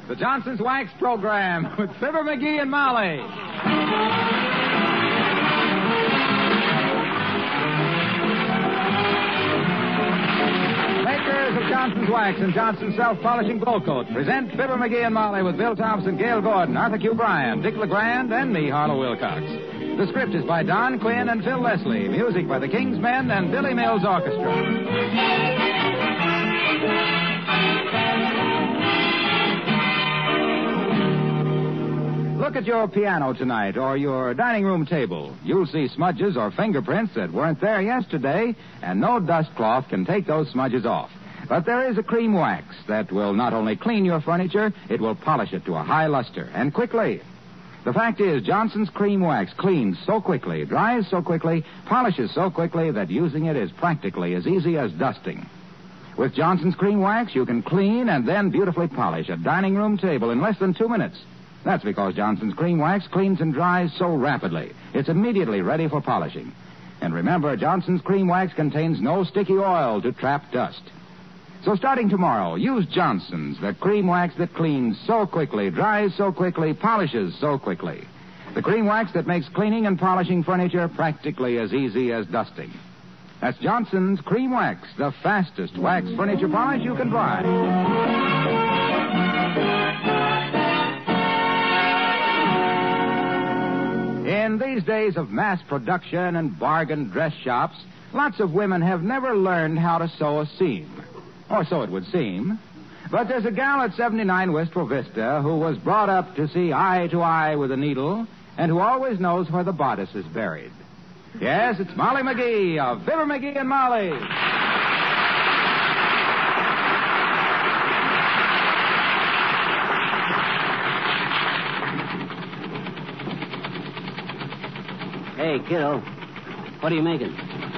The Johnson's Wax Program with Fibber McGee and Molly. Makers of Johnson's Wax and Johnson's Self-Polishing Glow Coat present Fibber McGee and Molly with Bill Thompson, Gail Gordon, Arthur Q. Bryan, Dick LeGrand, and me, Harlow Wilcox. The script is by Don Quinn and Phil Leslie. Music by the King's Men and Billy Mills Orchestra. Look at your piano tonight or your dining room table. You'll see smudges or fingerprints that weren't there yesterday, and no dust cloth can take those smudges off. But there is a cream wax that will not only clean your furniture, it will polish it to a high luster, and quickly. The fact is, Johnson's Cream Wax cleans so quickly, dries so quickly, polishes so quickly that using it is practically as easy as dusting. With Johnson's Cream Wax, you can clean and then beautifully polish a dining room table in less than 2 minutes. That's because Johnson's Cream Wax cleans and dries so rapidly. It's immediately ready for polishing. And remember, Johnson's Cream Wax contains no sticky oil to trap dust. So starting tomorrow, use Johnson's, the cream wax that cleans so quickly, dries so quickly, polishes so quickly. The cream wax that makes cleaning and polishing furniture practically as easy as dusting. That's Johnson's Cream Wax, the fastest wax furniture polish you can buy. In these days of mass production and bargain dress shops, lots of women have never learned how to sew a seam. Or so it would seem. But there's a gal at 79 Wistful Vista who was brought up to see eye to eye with a needle and who always knows where the bodice is buried. Yes, it's Molly McGee of Fibber McGee and Molly. Hey, kiddo, what are you making?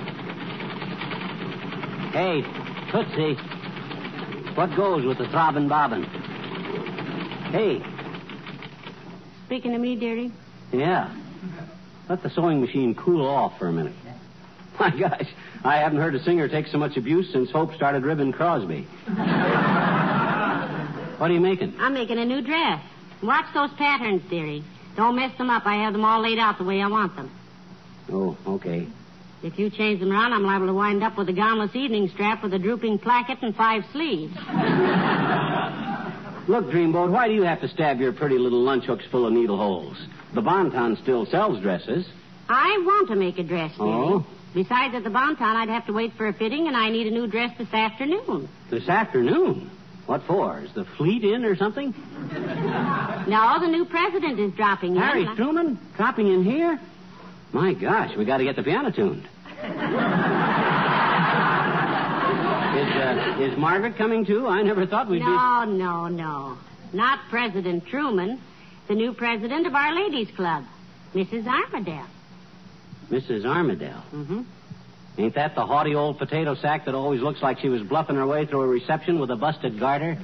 Hey, Tootsie, what goes with the throbbing bobbin? Hey. Speaking to me, dearie? Yeah. Let the sewing machine cool off for a minute. My gosh, I haven't heard a singer take so much abuse since Hope started ribbing Crosby. What are you making? I'm making a new dress. Watch those patterns, dearie. Don't mess them up. I have them all laid out the way I want them. Oh, okay. If you change them around, I'm liable to wind up with a gownless evening strap with a drooping placket and 5 sleeves. Look, Dreamboat, why do you have to stab your pretty little lunch hooks full of needle holes? The Bon-Ton still sells dresses. I want to make a dress, dearie. Oh? Besides, at the Bon-Ton, I'd have to wait for a fitting, and I need a new dress this afternoon. This afternoon? What for? Is the fleet in or something? No, the new president is dropping in. Harry Truman? Dropping in here? My gosh, we got to get the piano tuned. Is Margaret coming too? I never thought we'd No. Not President Truman. The new president of Our Ladies Club, Mrs. Armadale. Mrs. Armadale? Mm-hmm. Ain't that the haughty old potato sack that always looks like she was bluffing her way through a reception with a busted garter?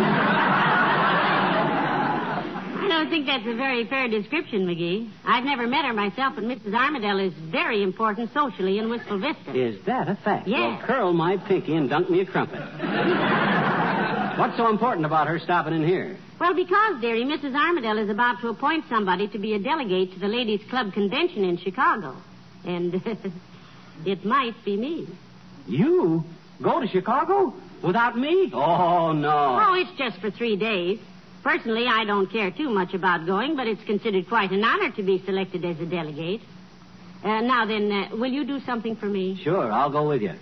I don't think that's a very fair description, McGee. I've never met her myself, but Mrs. Armadale is very important socially in Wistful Vista. Is that a fact? Yes. Well, curl my pinky and dunk me a crumpet. What's so important about her stopping in here? Well, because, dearie, Mrs. Armadale is about to appoint somebody to be a delegate to the Ladies' Club convention in Chicago. And it might be me. You? Go to Chicago? Without me? Oh, no. Oh, it's just for 3 days. Personally, I don't care too much about going, but it's considered quite an honor to be selected as a delegate. Now then, will you do something for me? Sure, I'll go with you.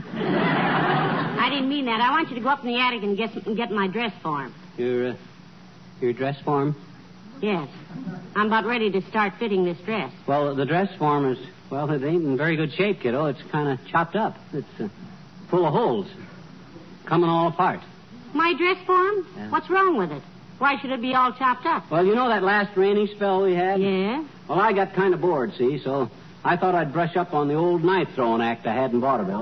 I didn't mean that. I want you to go up in the attic and get my dress form. Your dress form? Yes. I'm about ready to start fitting this dress. Well, the dress form is, well, it ain't in very good shape, kiddo. It's kind of chopped up. It's full of holes. Coming all apart. My dress form? Yeah. What's wrong with it? Why should it be all chopped up? Well, you know that last rainy spell we had? Yeah? Well, I got kind of bored, see, so I thought I'd brush up on the old knife-throwing act I had in vaudeville.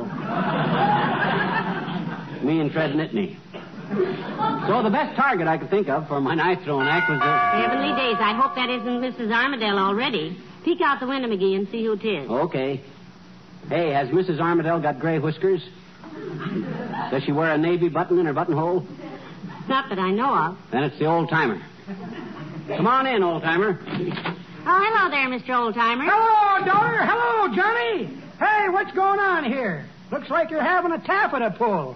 Me and Fred Nittany. So the best target I could think of for my knife-throwing act was Heavenly days, I hope that isn't Mrs. Armadale already. Peek out the window, McGee, and see who it is. Okay. Hey, has Mrs. Armadale got gray whiskers? Does she wear a navy button in her buttonhole? Not that I know of. Then it's the old-timer. Come on in, old-timer. Oh, hello there, Mr. Oldtimer. Hello, daughter. Hello, Johnny. Hey, what's going on here? Looks like you're having a taffeta pull.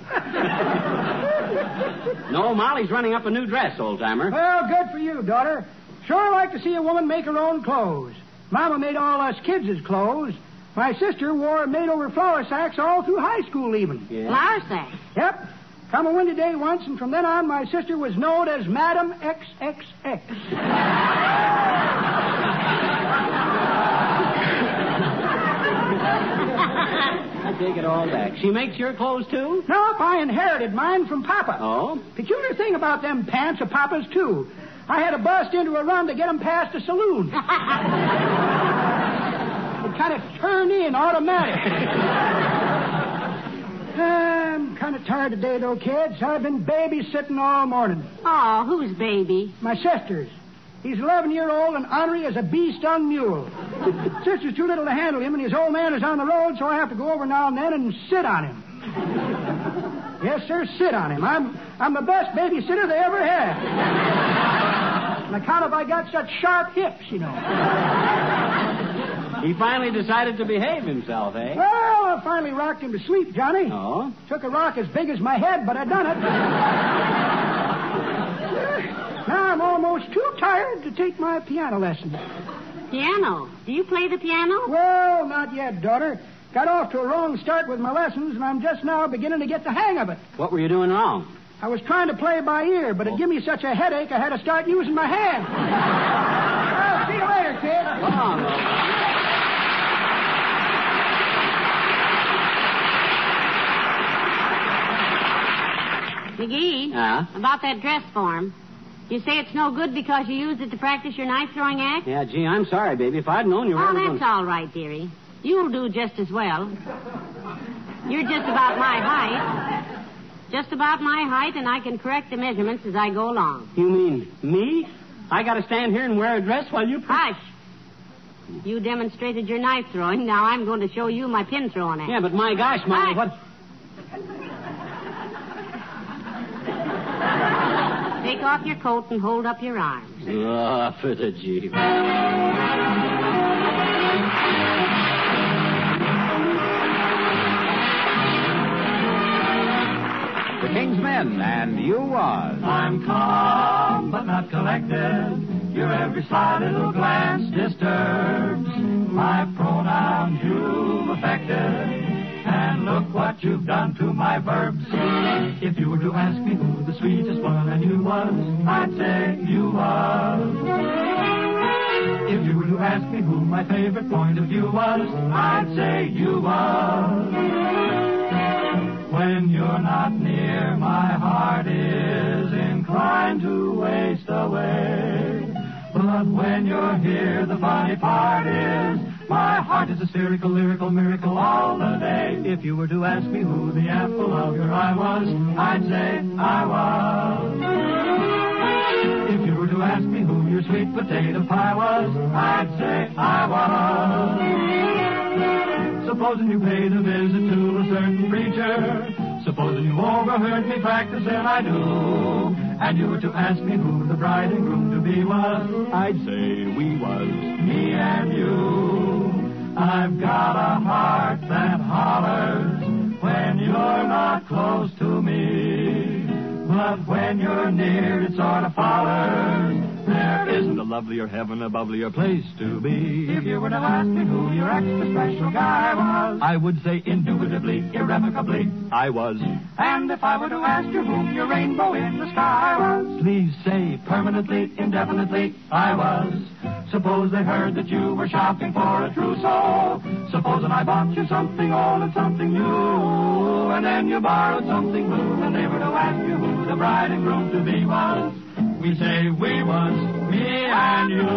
No, Molly's running up a new dress, old-timer. Well, good for you, daughter. Sure like to see a woman make her own clothes. Mama made all us kids' clothes. My sister wore made-over flour sacks all through high school even. Yeah. Flour sack. Yep. Come a windy day once, and from then on, my sister was known as Madam XXX. I take it all back. She makes your clothes, too? Nope, I inherited mine from Papa. Oh? Peculiar thing about them pants of Papa's, too. I had to bust into a run to get them past the saloon. It kind of turned in automatic. I'm kind of tired today, though, kids. I've been babysitting all morning. Oh, who's baby? My sister's. He's 11-year-old and ornery as a beast-on mule. Sister's too little to handle him, and his old man is on the road, so I have to go over now and then and sit on him. Yes, sir, sit on him. I'm the best babysitter they ever had. On account of I got such sharp hips, you know. He finally decided to behave himself, eh? Well, I finally rocked him to sleep, Johnny. Oh? Took a rock as big as my head, but I done it. Now I'm almost too tired to take my piano lessons. Piano. Do you play the piano? Well, not yet, daughter. Got off to a wrong start with my lessons, and I'm just now beginning to get the hang of it. What were you doing wrong? I was trying to play by ear, but it gave me such a headache I had to start using my hand. Well, see you later, kid. Come on, McGee, about that dress form. You say it's no good because you used it to practice your knife-throwing act? Yeah, gee, I'm sorry, baby. If I'd known you were... Oh, that's all right, dearie. You'll do just as well. You're just about my height. Just about my height, and I can correct the measurements as I go along. You mean me? I got to stand here and wear a dress while you... Hush. You demonstrated your knife-throwing. Now I'm going to show you my pin-throwing act. Yeah, but my gosh, Molly, what... Take off your coat and hold up your arms. Oh, for the Jeep. The King's Men and You Was. I'm calm but not collected. Your every sly little glance disturbs my pronouns you've affected. And look what you've done to my verbs. If you were to ask me who the sweetest one I knew was, I'd say you was. If you were to ask me who my favorite point of view was, I'd say you was. When you're not near, my heart is inclined to waste away. But when you're here, the funny part is my heart is hysterical, lyrical, miracle all the day. If you were to ask me who the apple of your eye was, I'd say I was. If you were to ask me who your sweet potato pie was, I'd say I was. Supposing you paid a visit to a certain preacher, supposing you overheard me practice and I do, and you were to ask me who the bride and groom to be was, I'd say we was, me and you. I've got a heart that hollers when you're not close to me, but when you're near it sort of follers. There isn't a lovelier heaven, a bubblier place to be. If you were to ask me who your extra special guy was, I would say indubitably, irrevocably, I was. And if I were to ask you who your rainbow in the sky was, please say permanently, indefinitely, I was. Suppose they heard that you were shopping for a trousseau. Supposing I bought you something old and something new, and then you borrowed something blue, and they were to ask you who the bride and groom to be was. We say we was, me and you.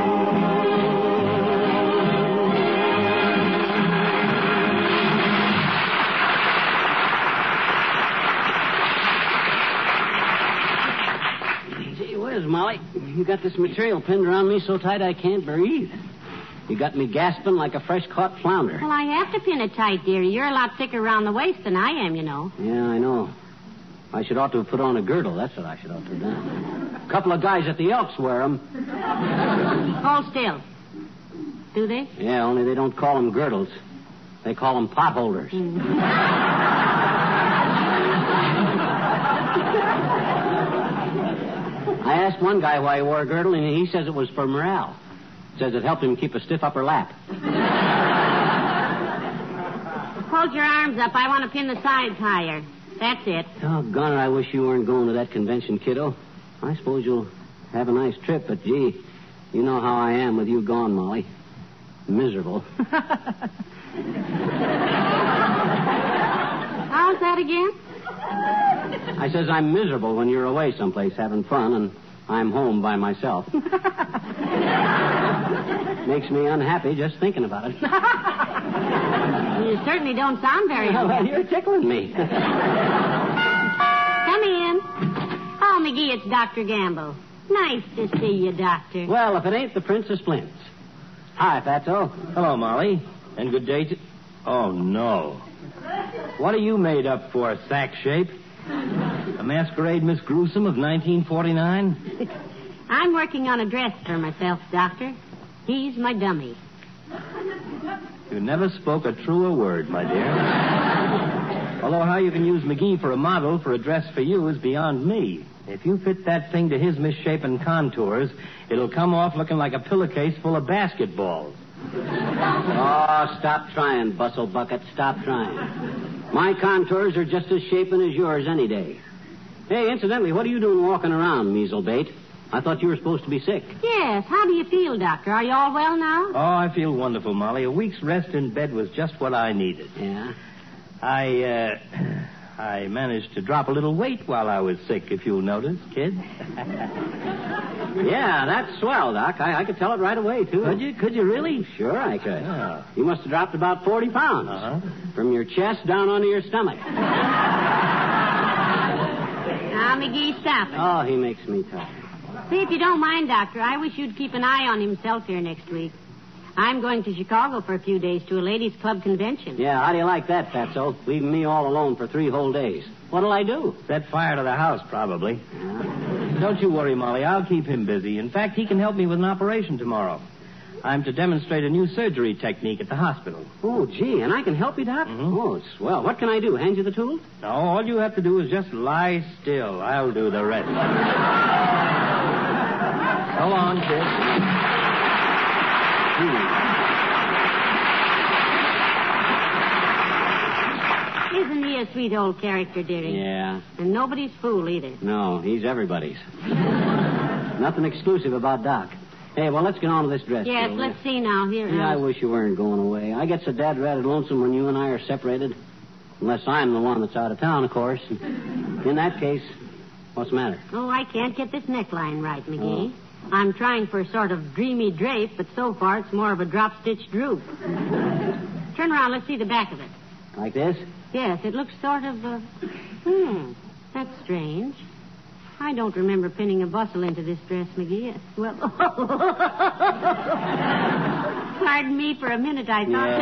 Gee whiz, Molly. You got this material pinned around me so tight I can't breathe. You got me gasping like a fresh-caught flounder. Well, I have to pin it tight, dearie. You're a lot thicker around the waist than I am, you know. Yeah, I know. I should ought to have put on a girdle. That's what I should ought to have done. A couple of guys at the Elks wear them. Hold still. Do they? Yeah, only they don't call them girdles. They call them potholders. I asked one guy why he wore a girdle, and he says it was for morale. Says it helped him keep a stiff upper lap. Hold your arms up. I want to pin the sides higher. That's it. Doggone it, I wish you weren't going to that convention, kiddo. I suppose you'll have a nice trip, but gee, you know how I am with you gone, Molly. Miserable. How's that again? I says I'm miserable when you're away someplace having fun, and I'm home by myself. Makes me unhappy just thinking about it. You certainly don't sound very Well, unhappy. you're tickling me. Come in. Oh, McGee, it's Dr. Gamble. Nice to see you, Doctor. Well, if it ain't the Princess Flint. Hi, Fatso. Hello, Molly. And good day to... Oh, no. What are you made up for, sack shape? A masquerade Miss Gruesome of 1949? I'm working on a dress for myself, Doctor. He's my dummy. You never spoke a truer word, my dear. Although how you can use McGee for a model for a dress for you is beyond me. If you fit that thing to his misshapen contours, it'll come off looking like a pillowcase full of basketballs. Oh, stop trying, Bustle Bucket. Stop trying. My contours are just as shapen as yours any day. Hey, incidentally, what are you doing walking around, Measlebait? I thought you were supposed to be sick. Yes, how do you feel, Doctor? Are you all well now? Oh, I feel wonderful, Molly. A week's rest in bed was just what I needed. Yeah? I managed to drop a little weight while I was sick, if you'll notice, kid. Yeah, that's swell, Doc. I could tell it right away, too. Could you really? Sure I could. Oh. You must have dropped about 40 pounds. Uh-huh. From your chest down onto your stomach. Now, McGee, stop it. Oh, he makes me tired. See, if you don't mind, Doctor, I wish you'd keep an eye on himself here next week. I'm going to Chicago for a few days to a ladies' club convention. Yeah, how do you like that, Fatso? Leaving me all alone for 3 whole days. What'll I do? Set fire to the house, probably. Yeah. Don't you worry, Molly. I'll keep him busy. In fact, he can help me with an operation tomorrow. I'm to demonstrate a new surgery technique at the hospital. Oh, gee, and I can help you, Doc? Mm-hmm. Oh, swell. What can I do? Hand you the tools? No, all you have to do is just lie still. I'll do the rest. So long, kid. Isn't he a sweet old character, dearie? Yeah. And nobody's fool either. No, he's everybody's. Nothing exclusive about Doc. Hey, well, let's get on to this dress. Yes, deal, let's see now. Here. Yeah, I wish you weren't going away. I get so dad-ratted lonesome when you and I are separated. Unless I'm the one that's out of town, of course. In that case, what's the matter? Oh, I can't get this neckline right, McGee. Oh. I'm trying for a sort of dreamy drape, but so far it's more of a drop-stitch droop. Turn around. Let's see the back of it. Like this? Yes, it looks sort of, that's strange. I don't remember pinning a bustle into this dress, McGee. Well, pardon me for a minute, I thought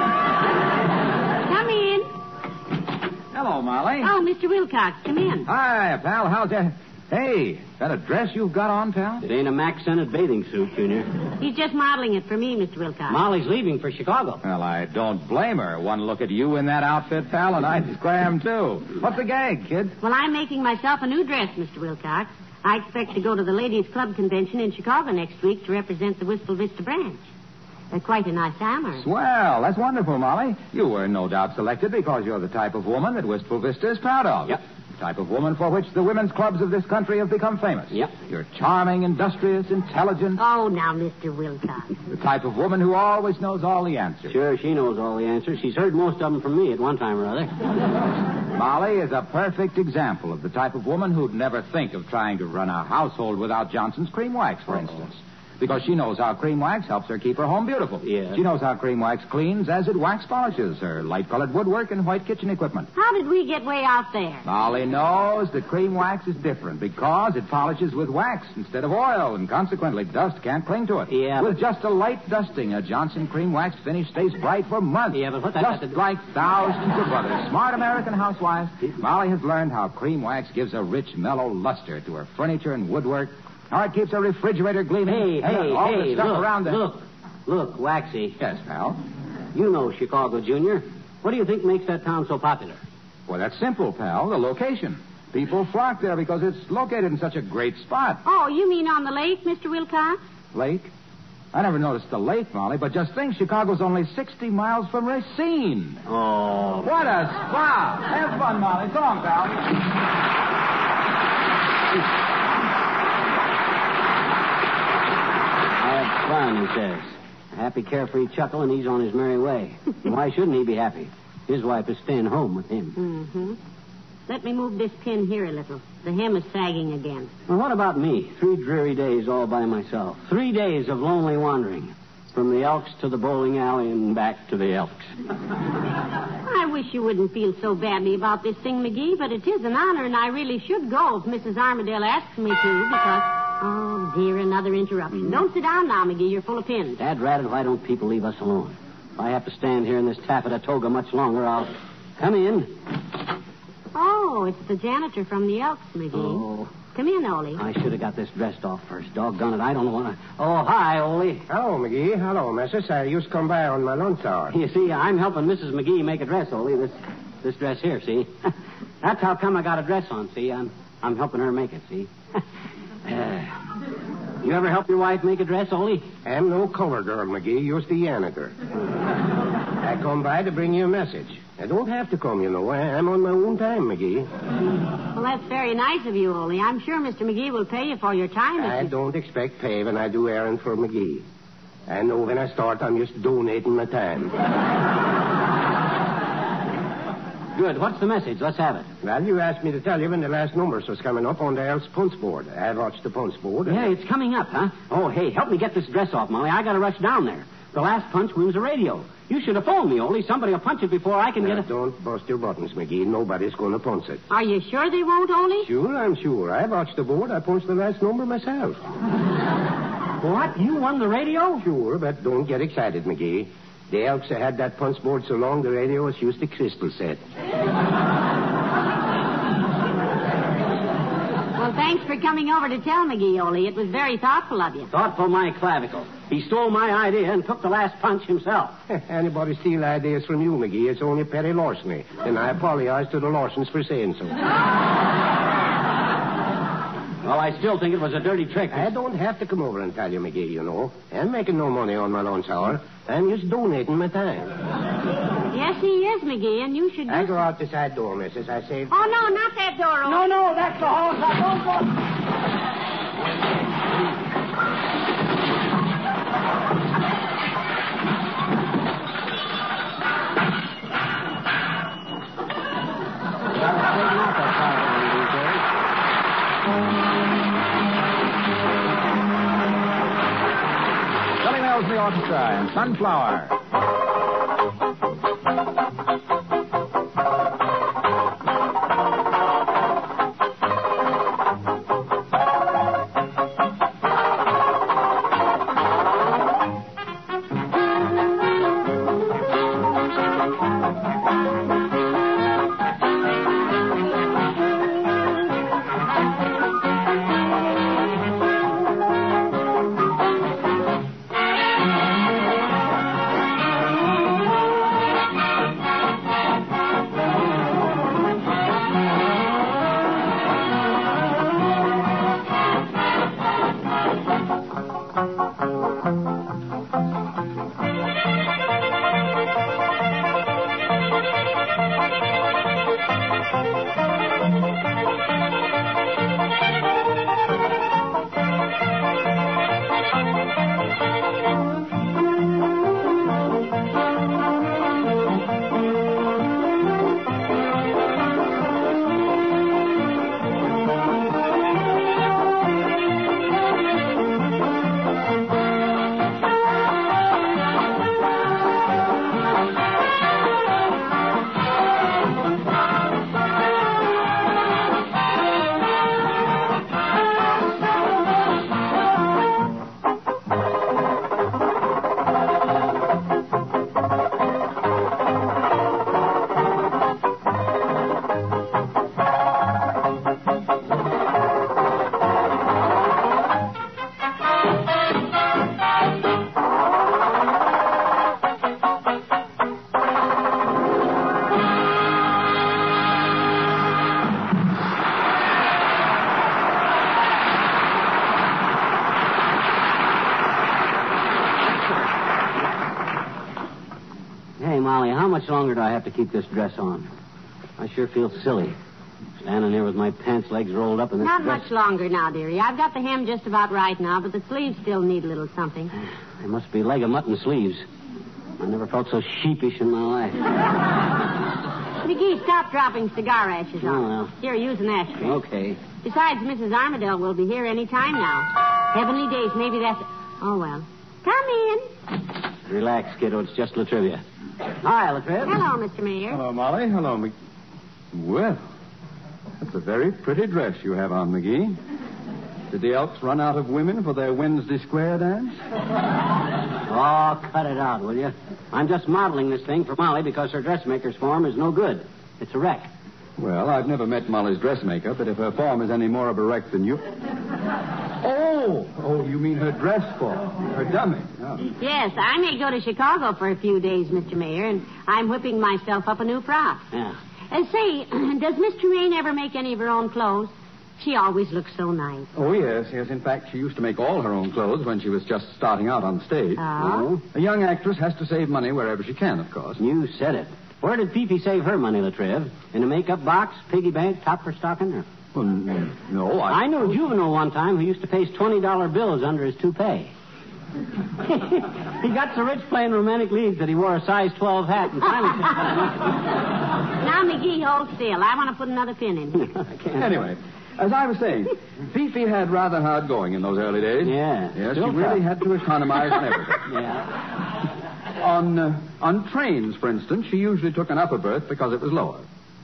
Come in. Hello, Molly. Oh, Mr. Wilcox, come in. Hi, pal. How's that? Hey, that a dress you've got on, pal? It ain't a Mac-scented bathing suit, Junior. He's just modeling it for me, Mr. Wilcox. Molly's leaving for Chicago. Well, I don't blame her. One look at you in that outfit, pal, and I'd scram, too. What's the gag, kid? Well, I'm making myself a new dress, Mr. Wilcox. I expect to go to the Ladies' Club Convention in Chicago next week to represent the Wistful Vista branch. Quite a nice hammer. Swell. That's wonderful, Molly. You were no doubt selected because you're the type of woman that Wistful Vista is proud of. Yep. The type of woman for which the women's clubs of this country have become famous. Yep. You're charming, industrious, intelligent. Oh, now, Mr. Wilcox. The type of woman who always knows all the answers. Sure, she knows all the answers. She's heard most of them from me at one time or other. Molly is a perfect example of the type of woman who'd never think of trying to run a household without Johnson's cream wax, for instance. because she knows how cream wax helps her keep her home beautiful. Yeah. She knows how cream wax cleans as it wax polishes her light-colored woodwork and white kitchen equipment. How did we get way out there? Molly knows that cream wax is different because it polishes with wax instead of oil, and consequently dust can't cling to it. Yeah, With just a light dusting, a Johnson cream wax finish stays bright for months. Yeah, but what Just like thousands of other smart American housewives, Molly has learned how cream wax gives a rich, mellow luster to her furniture and woodwork. How it keeps her refrigerator gleaming. All the stuff look, around it. Look, Waxy. Yes, pal. You know Chicago, Junior. What do you think makes that town so popular? Well, that's simple, pal. The location. People flock there because it's located in such a great spot. Oh, you mean on the lake, Mr. Wilcox? Lake? I never noticed the lake, Molly, but just think, Chicago's only 60 miles from Racine. Oh. What a spot. Have fun, Molly. So long, pal. Have fun, he says. A happy, carefree chuckle, and he's on his merry way. Why shouldn't he be happy? His wife is staying home with him. Mm-hmm. Let me move this pin here a little. The hem is sagging again. Well, what about me? 3 dreary days all by myself. 3 days of lonely wandering. From the Elks to the bowling alley and back to the Elks. I wish you wouldn't feel so badly about this thing, McGee, but it is an honor, and I really should go if Mrs. Armadale asks me to, because... Oh, dear, another interruption. Don't sit down now, McGee. You're full of pins. Dad ratted, why don't people leave us alone? If I have to stand here in this taffeta toga much longer, I'll... Come in. Oh, it's the janitor from the Elks, McGee. Oh. Come in, Ole. I should have got this dressed off first. Doggone it, I don't want to... Oh, hi, Ole. Hello, McGee. Hello, Mrs. I used to come by on my lunch hour. You see, I'm helping Mrs. McGee make a dress, Ole. This dress here, see? That's how come I got a dress on, see? I'm helping her make it, see? You ever help your wife make a dress, Ole? I'm no cover girl, McGee. Used to janitor. I come by to bring you a message. I don't have to come, you know. I'm on my own time, McGee. Well, that's very nice of you, Ole. I'm sure Mr. McGee will pay you for your time. I don't expect pay when I do errand for McGee. I know when I start, I'm just donating my time. Good. What's the message? Let's have it. Well, you asked me to tell you when the last numbers was coming up on the Elks punch board. I watched the punch board. Yeah, it's coming up, huh? Oh, hey, help me get this dress off, Molly. I got to rush down there. The last punch wins a radio. You should have phoned me, Ole. Somebody will punch it before I can get it. Don't bust your buttons, McGee. Nobody's going to punch it. Are you sure they won't, Ole? Sure, I'm sure. I watched the board. I punched the last number myself. What? You won the radio? Sure, but don't get excited, McGee. The Elks have had that punch board so long the radio was used to crystal set. Well, thanks for coming over to tell McGee, Ole. It was very thoughtful of you. Thoughtful, my clavicle. He stole my idea and took the last punch himself. Anybody steal ideas from you, McGee, it's only petty larceny. And I apologize to the Larsons for saying so. Well, I still think it was a dirty trick. I don't have to come over and tell you, McGee, you know. I'm making no money on my lunch hour. I'm just donating my time. Yes, he is, McGee, and you should... I go out the side door, missus. I saved... Oh, no, not that door, Ole. No, that's the hall. Don't go. Billy Mills and the orchestra and Sunflower. much longer do I have to keep this dress on? I sure feel silly. Standing there with my pants legs rolled up in this Not dress. much longer now, dearie. I've got the hem just about right now, but the sleeves still need a little something. They must be leg of mutton sleeves. I never felt so sheepish in my life. McGee, stop dropping cigar ashes on. Oh, well. Here, use an ashtray. Okay. Besides, Mrs. Armadale will be here any time now. Heavenly days, maybe that's... Oh, well. Come in. Relax, kiddo. It's just Latrivia. Hi, Latriv. Hello, Mr. Mayor. Hello, Molly. Hello, Well, that's a very pretty dress you have on, McGee. Did the Elks run out of women for their Wednesday Square dance? Oh, cut it out, will you? I'm just modeling this thing for Molly because her dressmaker's form is no good. It's a wreck. Well, I've never met Molly's dressmaker, but if her form is any more of a wreck than you... Oh, you mean her dress form, her dummy. Oh. Yes, I may go to Chicago for a few days, Mr. Mayor, and I'm whipping myself up a new frock. Yeah. Say, does Miss Tremaine ever make any of her own clothes? She always looks so nice. Oh, yes. In fact, she used to make all her own clothes when she was just starting out on stage. Oh? A young actress has to save money wherever she can, of course. You said it. Where did Fifi save her money, Latriv? In a makeup box, piggy bank, top for stocking? Or... Well, no, I knew a juvenile one time who used to paste $20 bills under his toupee. He got so rich playing romantic leads that he wore a size 12 hat and finally... Now, McGee, hold still. I want to put another pin in here. Anyway, as I was saying, Fifi had rather hard going in those early days. Yeah. Yes, Still she really tough. had to economize on everything. Yeah. On trains, for instance, she usually took an upper berth because it was lower.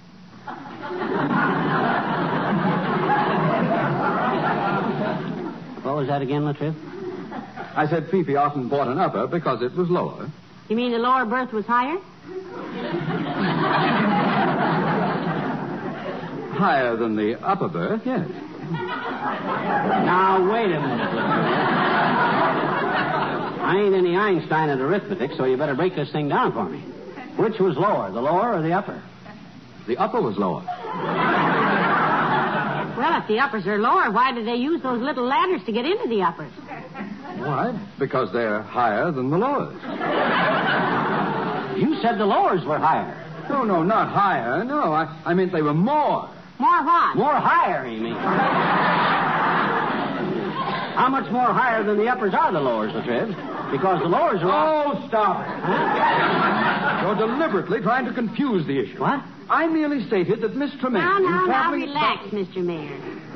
What was that again, Latriv? I said Fifi often bought an upper because it was lower. You mean the lower berth was higher? Higher than the upper berth, yes. Now, wait a minute, Latriv. I ain't any Einstein at arithmetic, so you better break this thing down for me. Which was lower, the lower or the upper? The upper was lower. Well, if the uppers are lower, why do they use those little ladders to get into the uppers? Why? Because they're higher than the lowers. You said the lowers were higher. No, not higher. No, I meant they were more. More what? More higher, you mean? How much more higher than the uppers are the lowers, Latriv? Because the lowers are... Oh, stop it. Huh? You're deliberately trying to confuse the issue. What? I merely stated that Miss Tremaine... Now, relax, Mr. Mayor.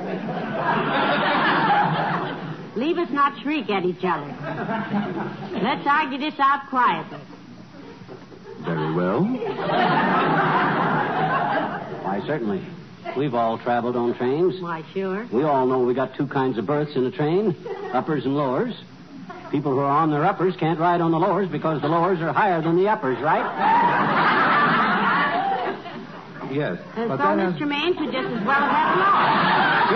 Leave us not shriek at each other. Let's argue this out quietly. Very well. Why, certainly. We've all traveled on trains. Why, sure. We all know we got two kinds of berths in a train, uppers and lowers. People who are on their uppers can't ride on the lowers because the lowers are higher than the uppers, right? Yes. And but so that Mr. Maine could just as well have lowers.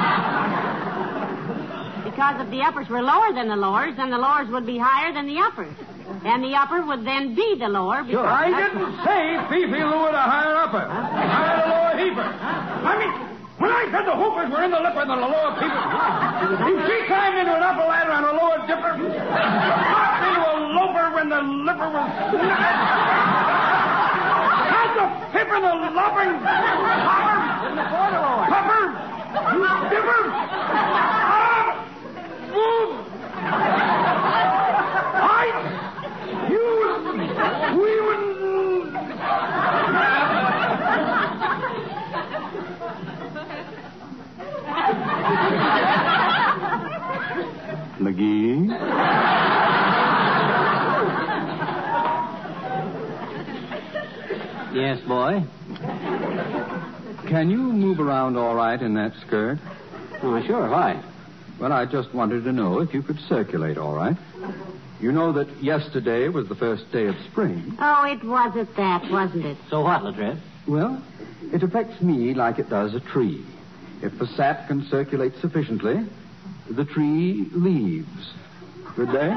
Sure. Because if the uppers were lower than the lowers, then the lowers would be higher than the uppers. And the upper would then be the lower. Sure. I didn't say Fifi lured a higher upper. Higher a lower heaper. I mean, when I said the hoopers were in the lipper than the lower people, she climbed into an upper ladder on a lower dipper, popped into a loper when the lipper was... How's the pipper, the lopping, hopper, pupper, dipper, move. We wouldn't... McGee? Yes, boy. Can you move around all right in that skirt? Oh, sure. Why? Well, I just wanted to know if you could circulate all right. You know that yesterday was the first day of spring. Oh, it wasn't that, wasn't it? So what, Latriv? Well, it affects me like it does a tree. If the sap can circulate sufficiently, the tree leaves. Good day?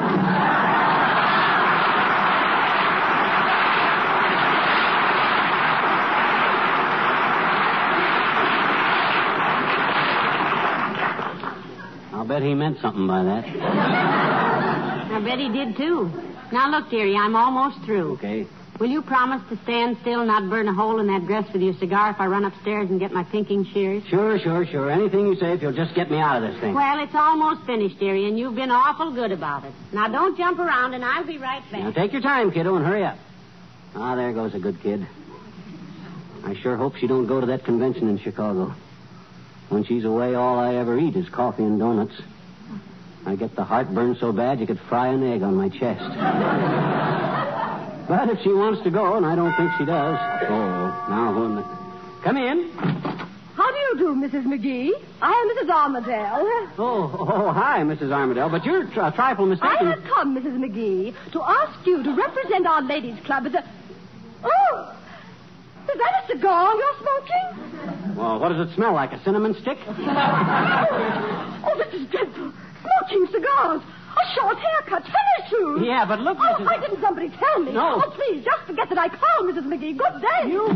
I'll bet he meant something by that. I bet he did, too. Now, look, dearie, I'm almost through. Okay. Will you promise to stand still and not burn a hole in that dress with your cigar if I run upstairs and get my pinking shears? Sure. Anything you say if you'll just get me out of this thing. Well, it's almost finished, dearie, and you've been awful good about it. Now, don't jump around, and I'll be right back. Now, take your time, kiddo, and hurry up. Ah, there goes a good kid. I sure hope she don't go to that convention in Chicago. When she's away, all I ever eat is coffee and donuts. I get the heartburn so bad you could fry an egg on my chest. But if she wants to go, and I don't think she does. Oh, now, come in. How do you do, Mrs. McGee? I am Mrs. Armadale. Oh, hi, Mrs. Armadale. But you're a trifle mistaken. I have come, Mrs. McGee, to ask you to represent our ladies' club at the... Oh! Is that a cigar you're smoking? Well, what does it smell like? A cinnamon stick? Oh, this is dreadful. Smoking cigars. A short haircut, tennis shoes. Yeah, but look, Oh, Mrs. why didn't somebody tell me? No. Oh, please, just forget that I called, Mrs. McGee. Good day. You?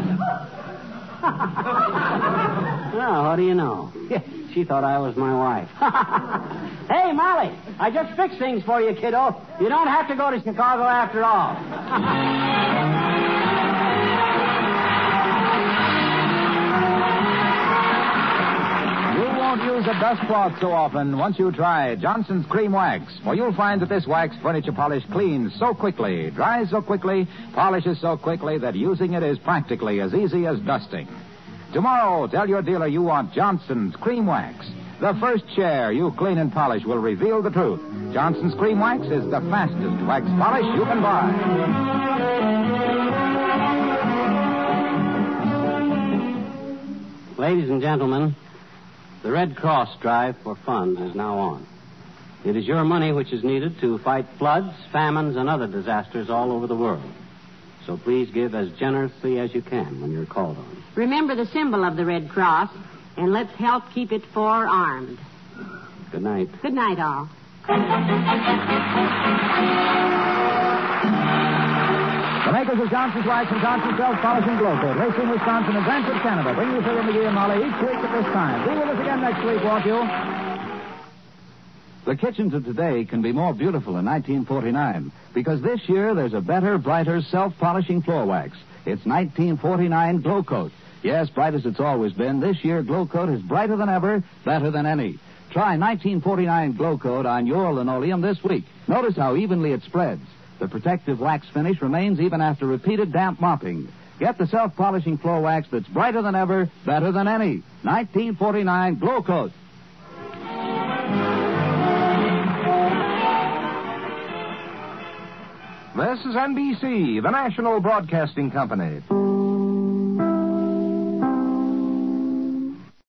Well, what do you know? She thought I was my wife. Hey, Molly, I just fixed things for you, kiddo. You don't have to go to Chicago after all. Don't use a dust cloth so often once you try Johnson's Cream Wax, for you'll find that this wax furniture polish cleans so quickly, dries so quickly, polishes so quickly that using it is practically as easy as dusting. Tomorrow, tell your dealer you want Johnson's Cream Wax. The first share you clean and polish will reveal the truth. Johnson's Cream Wax is the fastest wax polish you can buy. Ladies and gentlemen, the Red Cross drive for funds is now on. It is your money which is needed to fight floods, famines, and other disasters all over the world. So please give as generously as you can when you're called on. Remember the symbol of the Red Cross, and let's help keep it forearmed. Good night. Good night, all. The makers of Johnson's Wax and Johnson's Self-Polishing Glow Coat, Racine, Wisconsin, and Brantford, Canada, bring you Sugar McGee and Molly each week at this time. Be with us again next week, won't you? The kitchens of today can be more beautiful in 1949 because this year there's a better, brighter, self-polishing floor wax. It's 1949 Glow Coat. Yes, bright as it's always been, this year Glow Coat is brighter than ever, better than any. Try 1949 Glow Coat on your linoleum this week. Notice how evenly it spreads. The protective wax finish remains even after repeated damp mopping. Get the self-polishing floor wax that's brighter than ever, better than any. 1949 Glow Coat. This is NBC, the national broadcasting company.